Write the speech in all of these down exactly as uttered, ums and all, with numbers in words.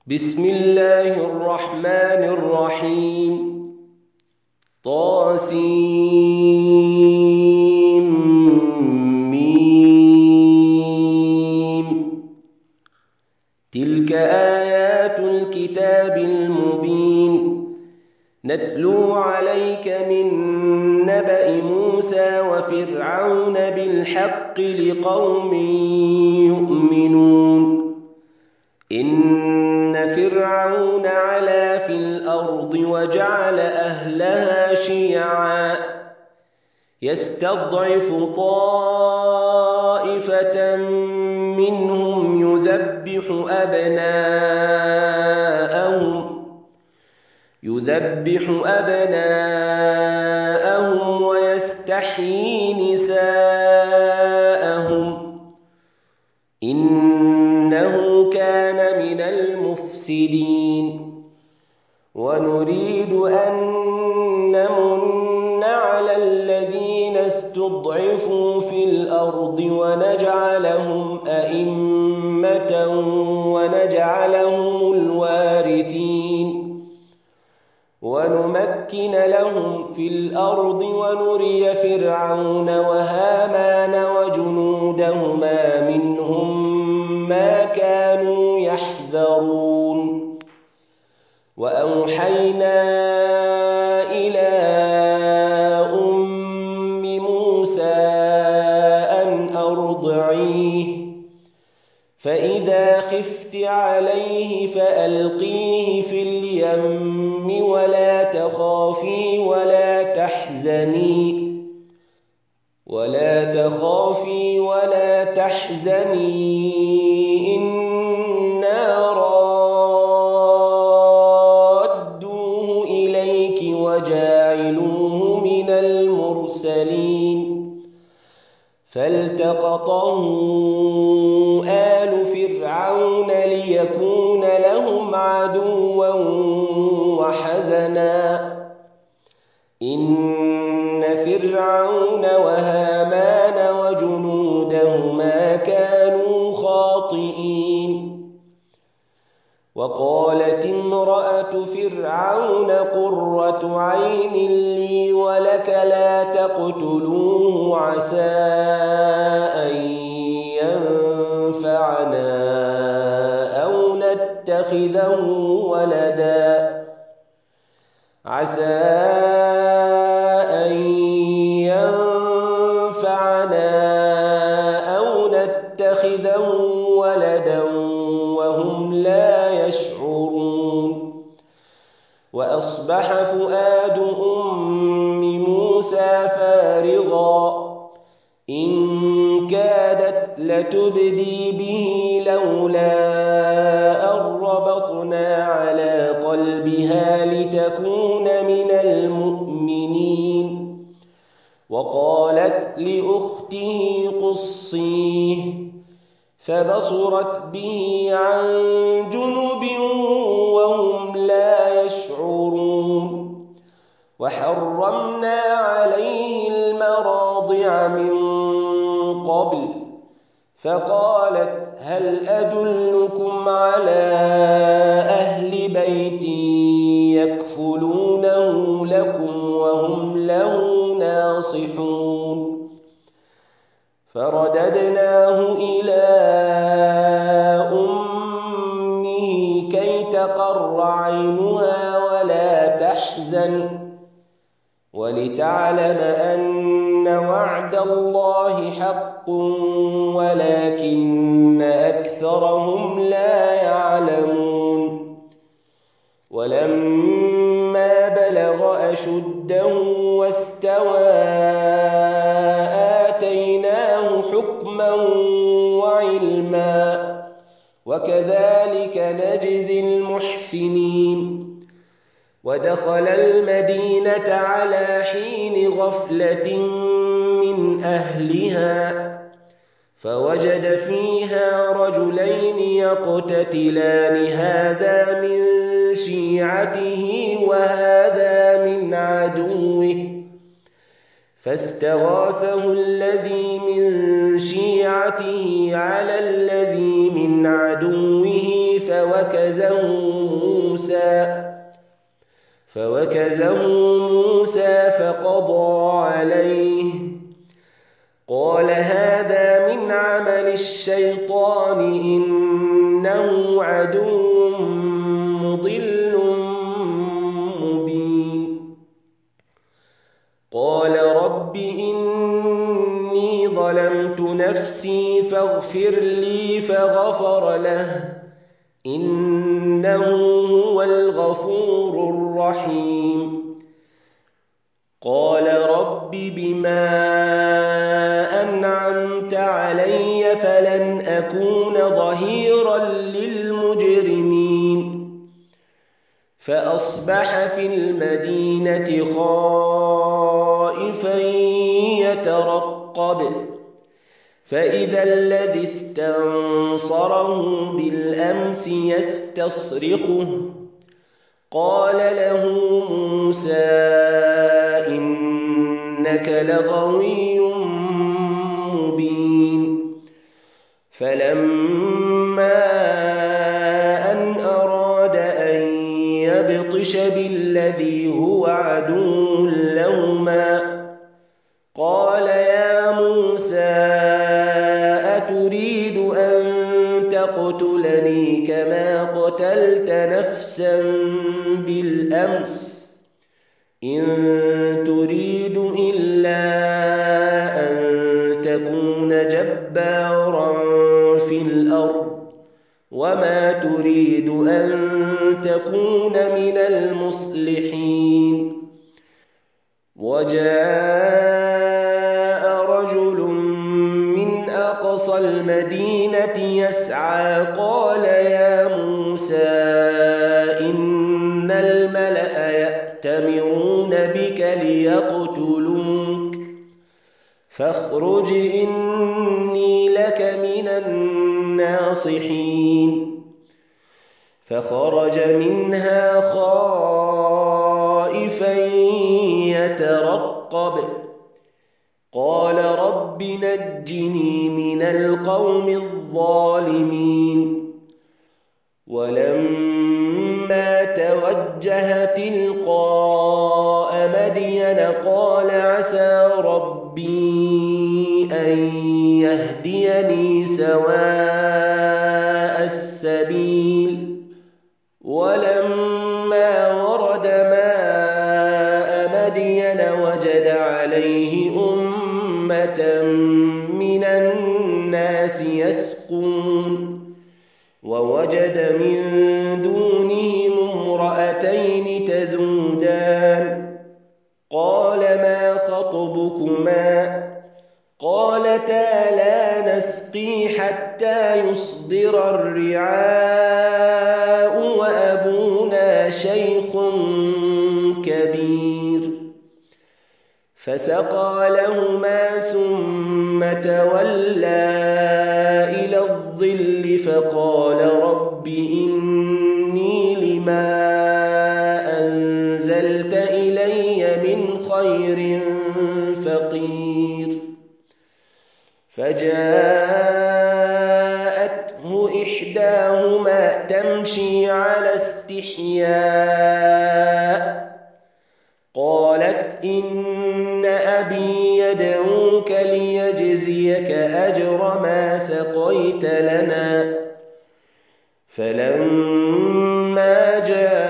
بسم الله الرحمن الرحيم. طاسيم. تلك آيات الكتاب المبين نتلو عليك من نبأ موسى وفرعون بالحق لقوم يؤمنون. إن فرعون علا في الأرض وجعل أهلها شيعا يستضعف طائفة منهم يذبح أبناءهم يذبح أبناءهم ويستحيي نساءهم إنه كان من المفسدين. ونريد أن نمن على الذين استضعفوا في الأرض ونجعلهم أئمة ونجعلهم الوارثين ونمكن لهم في الأرض ونري فرعون وهامان وجنودهما منهم ما كانوا يحذرون. وأوحينا إلى أم موسى أن أرضعيه فإذا خفت عليه فألقيه في اليم ولا تخافي ولا تحزني ولا تخافي ولا تحزني إنا رادوه إليك وجاعلوه من المرسلين. فالتقطه آل فرعون ليكون لهم عدوا وحزنا إن فرعون وهامان وجنودهما كانوا خاطئين. وقالت امرأة فرعون قرة عين لي ولك لا تقتلوه عسى أن ينفعنا أو نتخذه ولدا عسى أن ينفعنا أو نتخذه ولدا وهم لا يشعرون. وأصبح فؤاد أم موسى فارغا إن كادت لتبدي به لولا أن ربطنا على قلبها لتكون من المؤمنين. وقالت لأخته قصيه فبصرت به عن جنب وهم لا يشعرون. وحرمنا عليه المراضع من قبل فقالت هل أدلكم على أهل بيت يكفلونه لكم وهم له ناصحون. فرددناه إلى أمه كي تقر عينها ولا تحزن ولتعلم أن وعد الله حق ولكن أكثرهم لا يعلمون. ولما بلغ أشده واستوى آتيناه حكما وعلما وكذلك نجزي المحسنين. ودخل المدينة على حين غفلة من أهلها فوجد فيها رجلين يقتتلان هذا من شيعته وهذا من عدوه فاستغاثه الذي من شيعته على الذي من عدوه فوكزه موسى فوكزه موسى فقضى عليه قال هذا من عمل الشيطان إنه عدو مضل مبين قال رب إني ظلمت نفسي فاغفر لي فغفر له إنه هو الغفور الرحيم قال رب بما أنعمت علي فلن أكون ظهيرا للمجرمين فأصبح في المدينة خائفا يترقب فإذا الذي استنصره بالأمس يستصرخه قال له موسى إنك لغوي مبين فلما أن أراد أن يبطش بالذي هو عدو لهما قال يا موسى أتريد أن تقتلني كما قتلت نفسا بالأمس إن تريد إلا أن تكون جبارا في الأرض وما تريد أن تكون من المصلحين وجاء رجل من أقصى المدينة يسعى قال يا موسى إن الملأ يأتمرون بك ليقتلوك فاخرج إني لك من الناصحين فخرج منها خائفا يترقب قال رب نجني من القوم الظالمين ولما توجه تلقاء مدين قال عسى ربي أن يهديني سواء السبيل ولما ورد ماء مدين وجد عليه أمة من الناس يسقون ووجد من دونهم امرأتين تذودان قال ما خطبكما قالتا لا نسقي حتى يصدر الرعاء وأبونا شيخ كبير فسقى لهما ثم تولى إلى الظل فقال رب إني لما أنزلت إلي من خير فقير فجاءته إحداهما تمشي على استحياء قالت إن أبي يدعوك ليجزيك أجر ما سقيت لنا فلما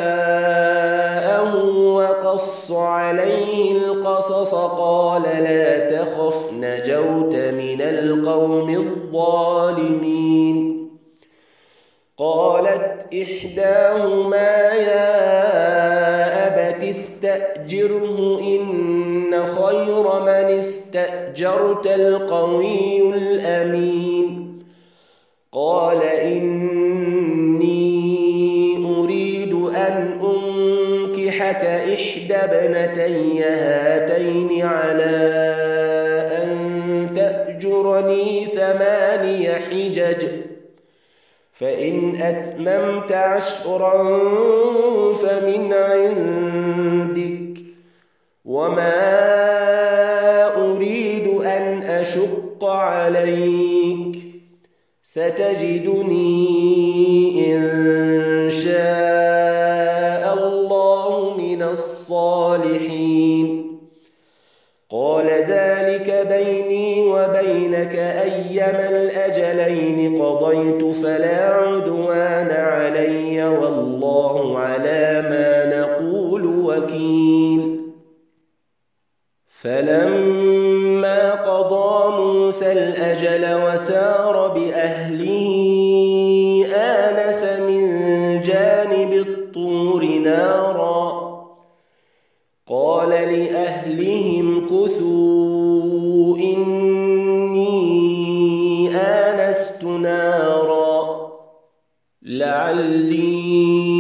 جاءه وقص عليه القصص قال لا تخف نجوت من القوم الظالمين قالت إحداهما يا أبت استأجره إن خير من استأجرت القوي الأمين قال إني أريد أن أنكحك إحدى ابنتي هاتين على أن تأجرني ثماني حجج فإن أتممت عشرا فمن عندك وما أريد أن أشق عليك ستجدني إن شاء الله من الصالحين. قال ذلك بيني وبينك أيما الأجلين قضيت فلا عدوان علي والله على ما نقول وكيل. فلما قضى موسى الأجل وسار بأهله آنس من جانب الطور نارا قال لأهلهم كثوا إني آنست نارا لعلي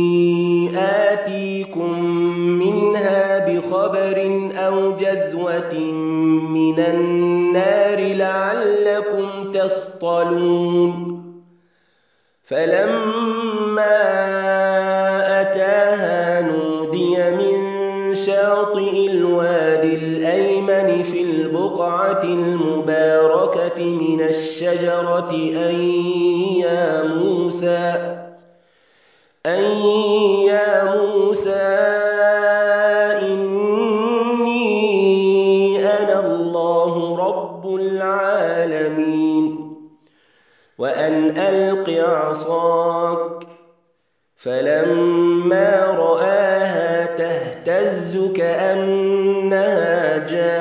آتيكم منها بخبر أو جذوة من النار لعلكم تصطلون. فلما أتاها نودي من شاطئ الوادي الأيمن في البقعة المباركة من الشجرة أن يا موسى أن يا موسى إني أنا الله رب العالمين وأن ألق عصاك. فلما رآها تهتز كأنها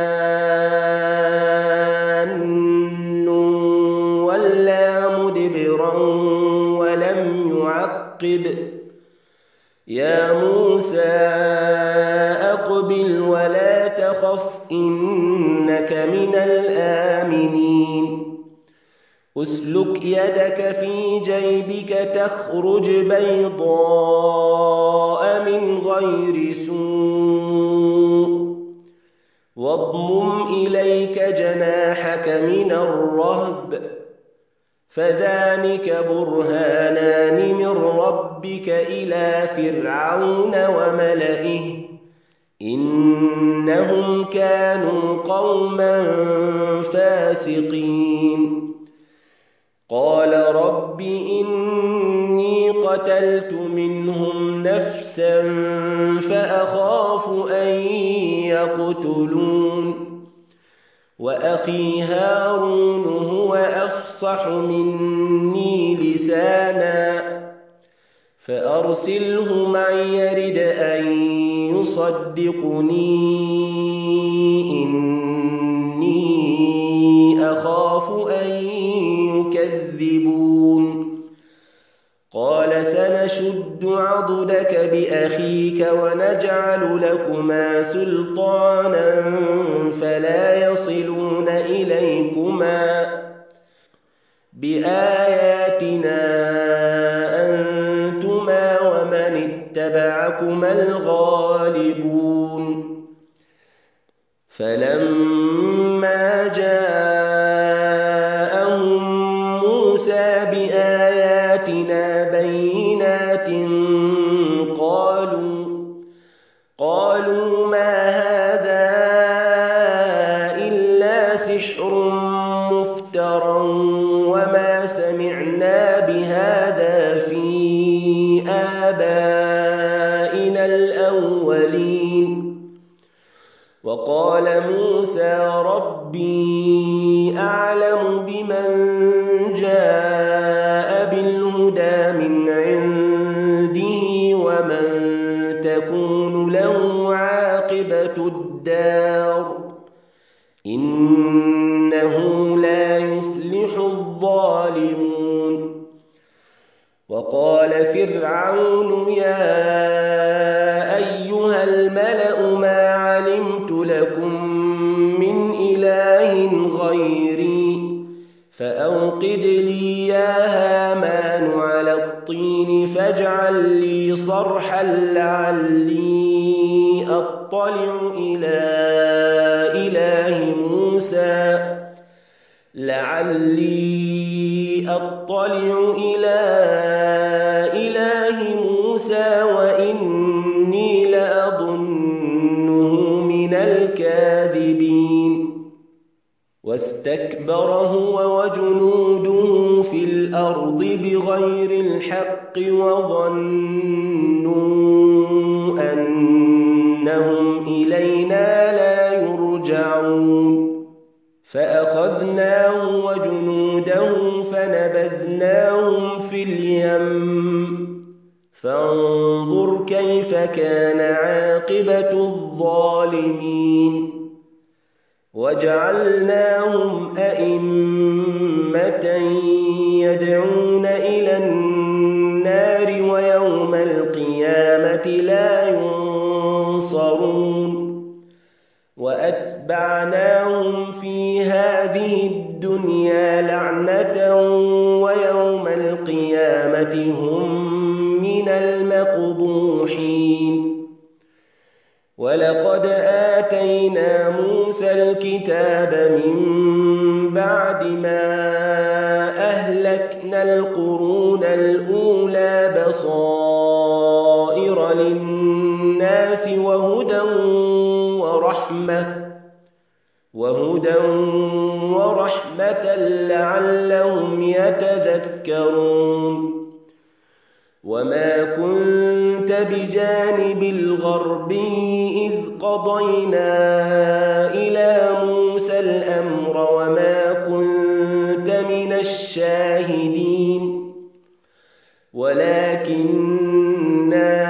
جان ولا مدبرا ولم يعقب. يا موسى أقبل ولا تخف إنك من الآمنين. أسلك يدك في جيبك تخرج بيضاء من غير سوء واضمم إليك جناحك من الرهب فذلك برهانان من ربك إلى فرعون وملئه إنهم كانوا قوما فاسقين. قال رب إني قتلت منهم نفسا فأخاف أن يقتلون وأخي هارون هو أفصح مني لسانا فأرسله معي يرد أن يصدقني إني أخاف أن يكذبون. قال سنشد عضدك بأخيك ونجعل لكما سلطانا فلا يصلون إليكما بآياتنا أنتما ومن اتبعكما الغالبون. فلما جاءهم موسى بآياتنا بينات قالوا قالوا ما هذا إلا سحر مفترى وما سمعنا بهذا في آبائنا الأولين. وقال موسى ربي أعلم بمن جاء بالهدى من عنده ومن تكون له عاقبة الدار إنه لا يفلح الظالمون. وقال فرعون يا أيها الملأ ما علمت لكم من إله غيري فأوقد لي يا هامان على الطين فاجعل لي صرحا لعلي أطلع إلى إله موسى لعلي أطلع إلى إله موسى وإني لأظنه من الكاذبين. واستكبر هو وجنوده في الأرض بغير الحق وظنوا أنهم إلينا لا يرجعون فأخذناه وجنوده فنبذناهم في اليم فانظر كيف كان عاقبة الظالمين وجعلناهم أئمة يدعون إلى النار ويوم القيامة لا ينصرون وأتبعناهم في هذه الدنيا لعنة ويوم القيامة هم من المقبوحين ولقد آتينا موسى الكتاب من بعد ما أهلكنا القرون الأولى بصائر للناس وهدى ورحمة وهدى ورحمة لعلهم يتذكرون وما كنت بجانب الغربي إذ قضينا إلى موسى الأمر وما كنت من الشاهدين ولكننا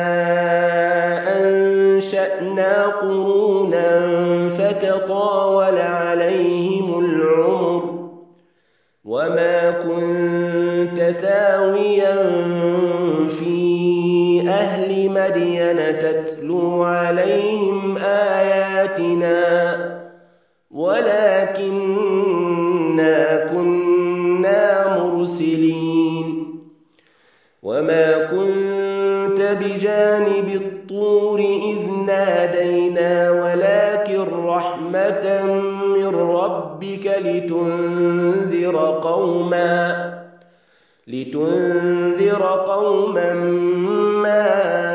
أنشأنا قرونا فتطاول عليهم العمر وما كنت ثاويا في أهل مدين تتلو عليهم آياتنا ولكننا كنا مرسلين وما كنت بجانب الطور إذ نادينا ولكن رحمة من ربك لتنذر قوما لتنذر قوما ما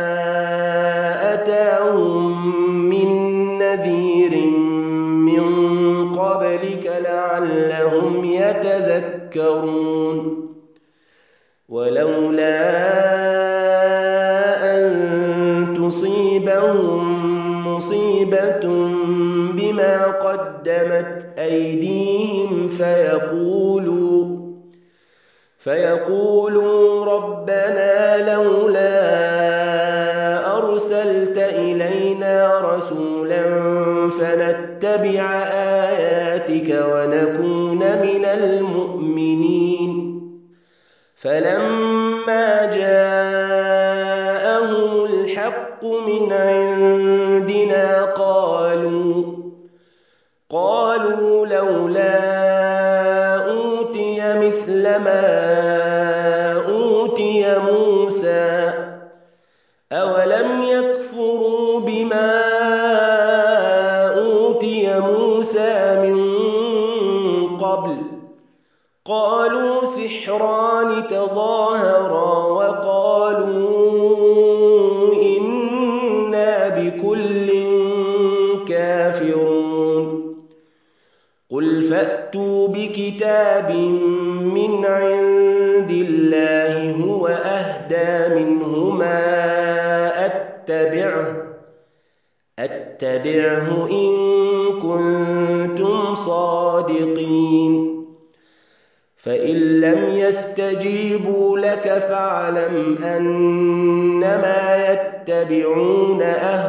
أتاهم من نذير من قبلك لعلهم يتذكرون ولولا أن تصيبهم مصيبة بما قدمت أيديهم فيقولوا فيقولوا ربنا لولا أرسلت إلينا رسولا فنتبع آياتك ونكون من المؤمنين فلما جاءهم الحق من عندنا قالوا قالوا لولا أوتي مثل ما أوتي موسى أولم يكفروا بما أوتي موسى من قبل قالوا سحران تظاهرا وقالوا إنا بكل كافرون قل فأتوا بكتاب من عند الله هو أهدى منهما أتبعه أتبعه إن كنتم صادقين فإن لم يستجيبوا لك فاعلم أنما يتبعون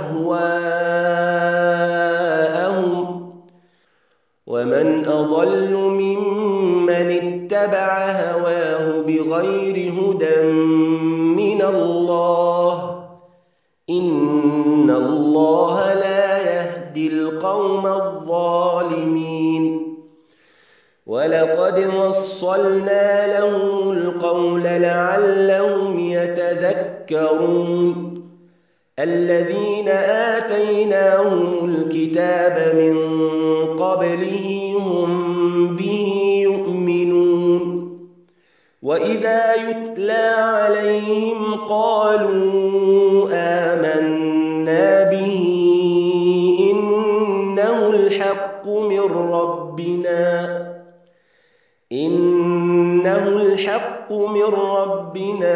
أهواءهم ومن أضل ممن اتبع هواه بغير هدى من الله إن الله لا يهدي القوم الظالمين ولقد وصلنا لهم القول لعلهم يتذكرون الذين آتيناهم الكتاب من قبله هم به يؤمنون وإذا يتلى عليهم قالوا آمنا به إنه الحق من ربنا الحق من ربنا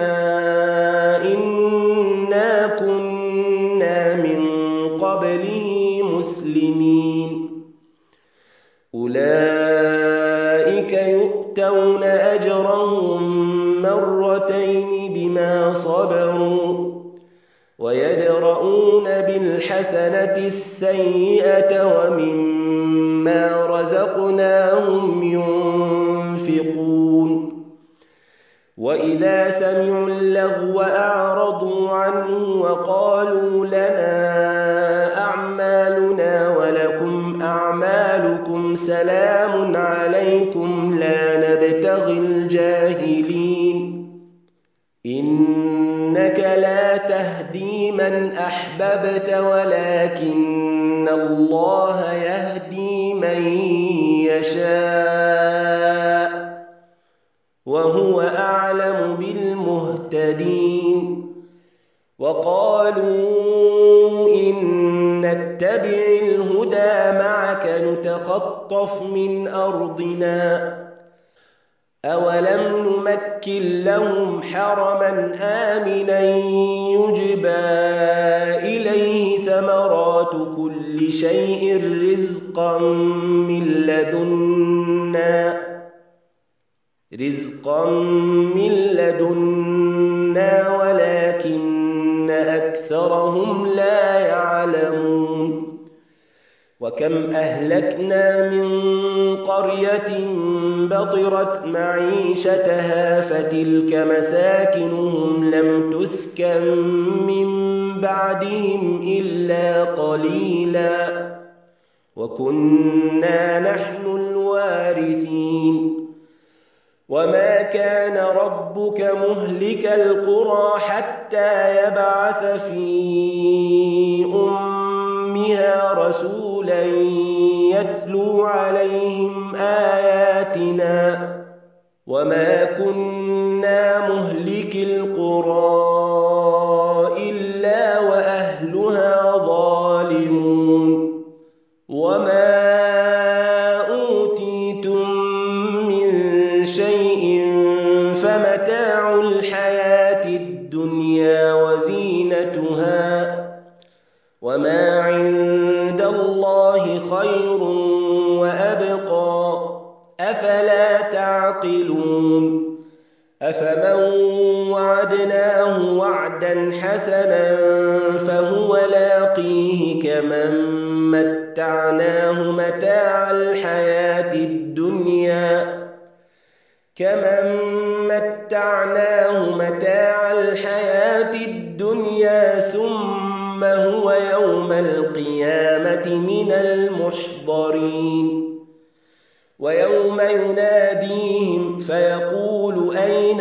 إنا كنا من قبله مسلمين أولئك يؤتون أجرهم مرتين بما صبروا ويدرؤون بالحسنة السيئة ومما رزقناهم ينفقون وإذا سمعوا اللغو أعرضوا عنه وقالوا لنا أعمالنا ولكم أعمالكم سلام عليكم لا نبتغي الجاهلين إنك لا تهدي من أحببت ولكن الله يهدي من يشاء وهو أعلم بالمهتدين وقالوا إن نتبع الهدى معك نتخطف من أرضنا أولم نمكن لهم حرما آمنا يجبى إليه ثمرات كل شيء رزقا من لدنا رزقا من لدنا ولكن أكثرهم لا يعلمون وكم أهلكنا من قرية بطرت معيشتها فتلك مساكنهم لم تسكن من بعدهم إلا قليلا وكنا نحن الوارثين وما كان ربك مهلك القرى حتى يبعث في أمها رسولا يتلو عليهم آياتنا وما كنا مهلك القرى إلا وأهلها ظالمون وما أوتيتم من شيء فمتاع الحياة الدنيا وزينتها وما عند الله خير وأبقى أفلا تعقلون أفمن وعدناه وعدا حسنا فهو لاقيه كمن متعناه متاع الحياة الدنيا كمن متعناه متاع الحياة الدنيا ثم هو يوم القيامة من المحضرين ويوم يناديهم فيقول أين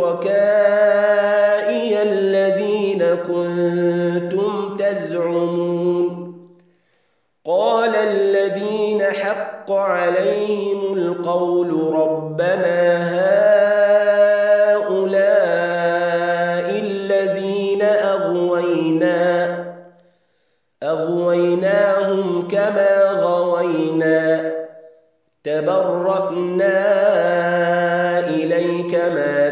شركائي الذين كنتم تزعمون قال الذين حق عليهم القول ربنا هؤلاء الذين أغوينا أغويناهم كما غوينا تبرأنا إليك ما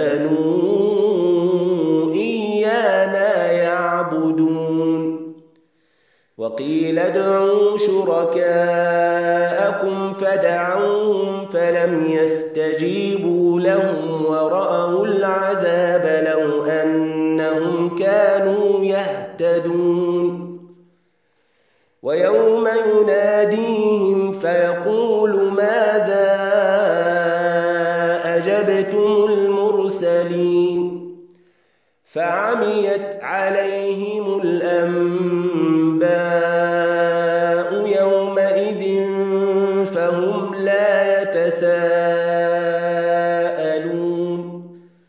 كانوا إيانا يعبدون وقيل ادعوا شركاءكم فدعوهم فلم يستجيبوا لهم ورأوا العذاب لو أنهم كانوا يهتدون ويوم يناديهم فيقول ماذا أجبتم المرسلين فعميت عليهم الأنباء يومئذ فهم لا يتساءلون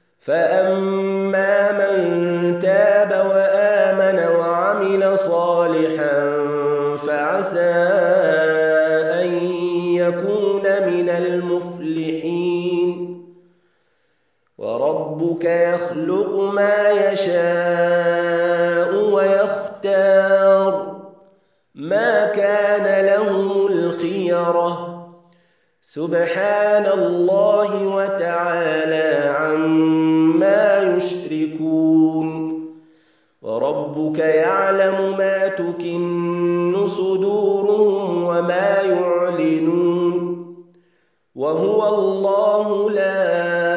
فأما من تاب وآمن وعمل صالحا فعسى أن يكون من المفلحين وربك يخلق ما يشاء ويختار ما كان لهم الخيرة سبحان الله وتعالى وربك يعلم ما تكن صدورهم وما يعلنون وهو الله لا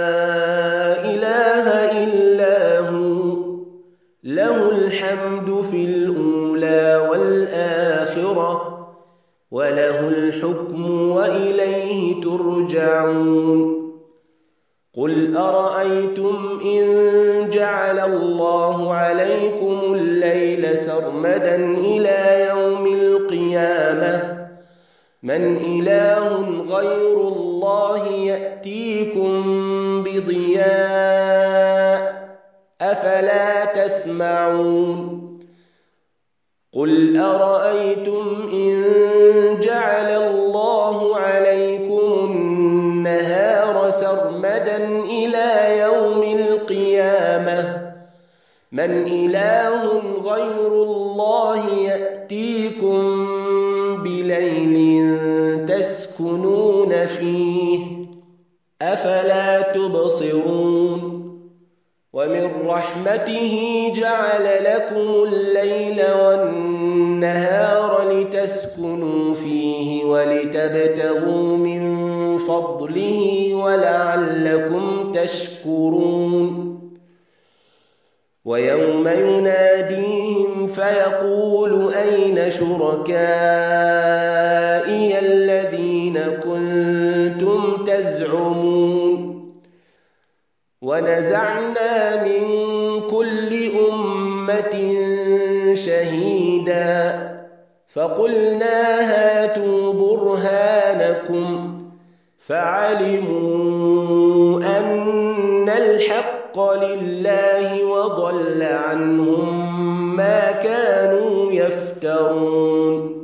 إله إلا هو له الحمد في الأولى والآخرة وله الحكم وإليه ترجعون قل أرأيتم إن جعل الله عليكم الليل سرمدا إلى يوم القيامة من إله غير الله يأتيكم بضياء أفلا تسمعون قل أرأيتم إن جعل الله عليكم النهار سرمدا إلى يوم القيامة من إله غير الله يأتيكم بليل تسكنون فيه أفلا تبصرون ومن رحمته جعل لكم الليل والنهار لتسكنوا فيه ولتبتغوا من فضله ولعلكم تشكرون ويوم يناديهم فيقول أين شركائي الذين كنتم تزعمون ونزعنا من كل أمة شهيدا فقلنا هاتوا برهانكم فعلموا أن الحق لله وضل عنهم ما كانوا يفترون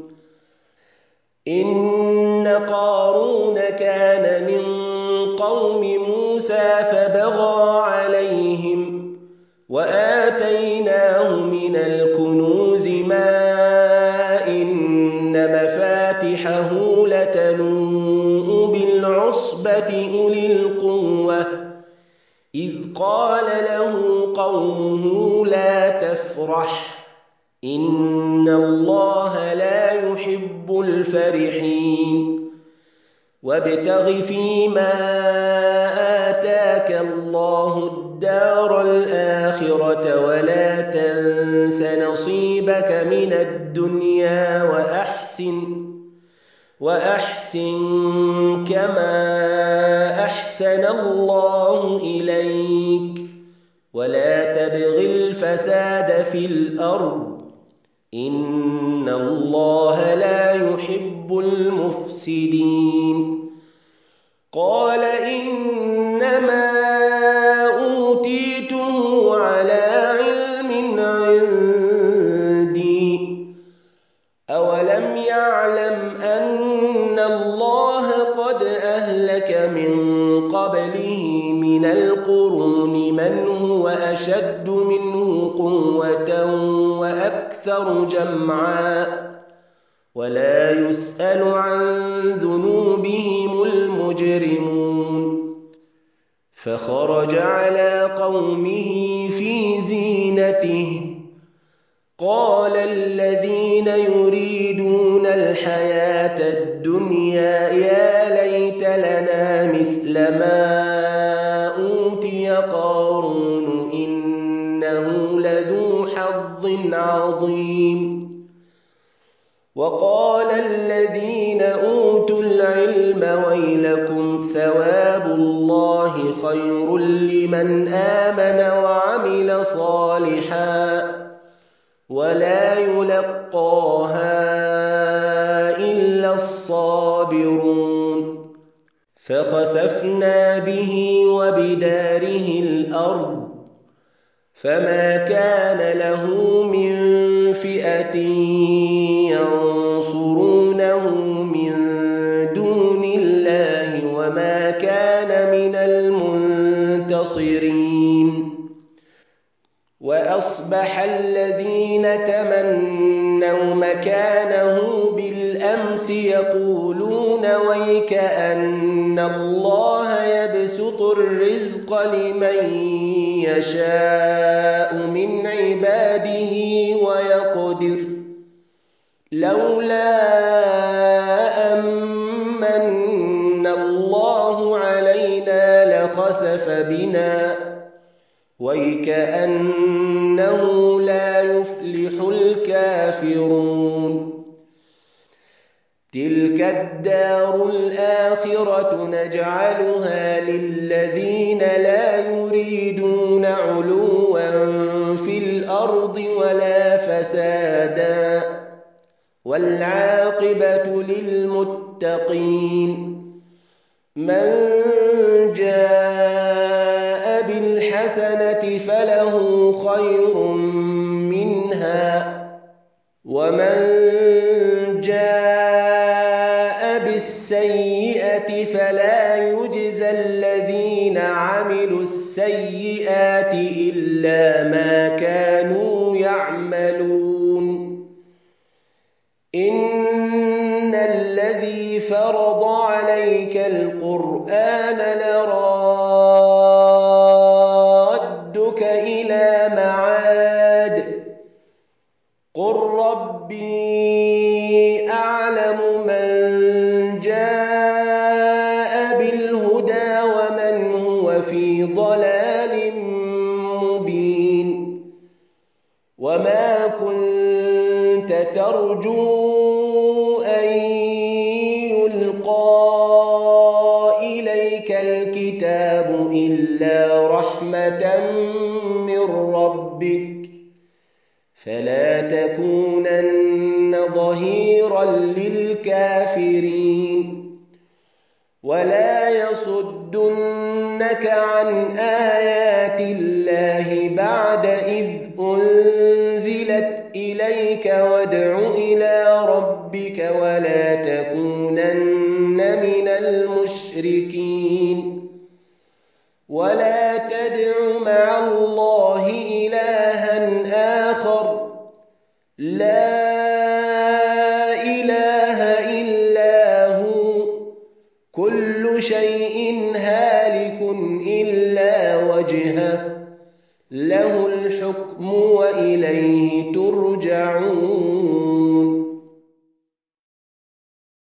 إن قارون كان من قوم موسى فبغى عليهم وآتيناه من الكنوز ما إن مفاتحه لتنوء بالعصبة أولي القوة إذ قال له قومه لا تفرح إن الله لا يحب الفرحين وابتغ فيما آتاك الله الدار الآخرة ولا تنس نصيبك من الدنيا وأحسن وأحسن كما أحسن الله إليك ولا تبغ الفساد في الأرض إن الله لا يحب المفسدين قال إنما أوتيته على علم عندي أولم يعلم أن الله قد أهلك من قبله من القرون من هو أشد منه قوة وأكثر جمعا ولا يسأل عن ذنوبهم المجرمون فخرج على قومه في زينته قال الذين يريدون الحياة الدنيا يا ليت لنا مثل ما أوتي قارون إنه لذو حظ عظيم وقال الذين أوتوا العلم ويلكم ثواب الله خير لمن آمن وعمل صالحا ولا يلقاها إلا الصابرون فخسفنا به وبداره الأرض فما كان له من فئة ينصرونه من دون الله وما كان من المنتصرين وأصبح أصبح الذين تمنوا مكانه بالأمس يقولون ويك أن الله يبسط الرزق لمن يشاء من عباده ويقدر لولا أمن الله علينا لخسف بنا ويكأنه لا يفلح الكافرون تلك الدار الآخرة نجعلها للذين لا يريدون علوا في الأرض ولا فسادا والعاقبة للمتقين من جاء بالحسنة فله خير منها ومن جاء بالسيئة فلا يجزى الذين عملوا السيئات إلا ما كانوا يعملون إن الذي فرض عليك القرآن لرادك إلى معاد قل ربي أعلم من جاء بالهدى ومن هو في ضلال مبين وما كنت ترجو أن يلقى إليك الكتاب إلا رحمة من ربك فلا تكونن ظهيرا للكافرين ولا يصدنك عن آيات الله بعد إذ أنزلت إليك وادع إلى ربك ولا تكونن من المشركين ولا تدع مع الله إلها آخر لا إله إلا هو كل شيء هالك إلا وجهه له الحكم وإليه ترجعون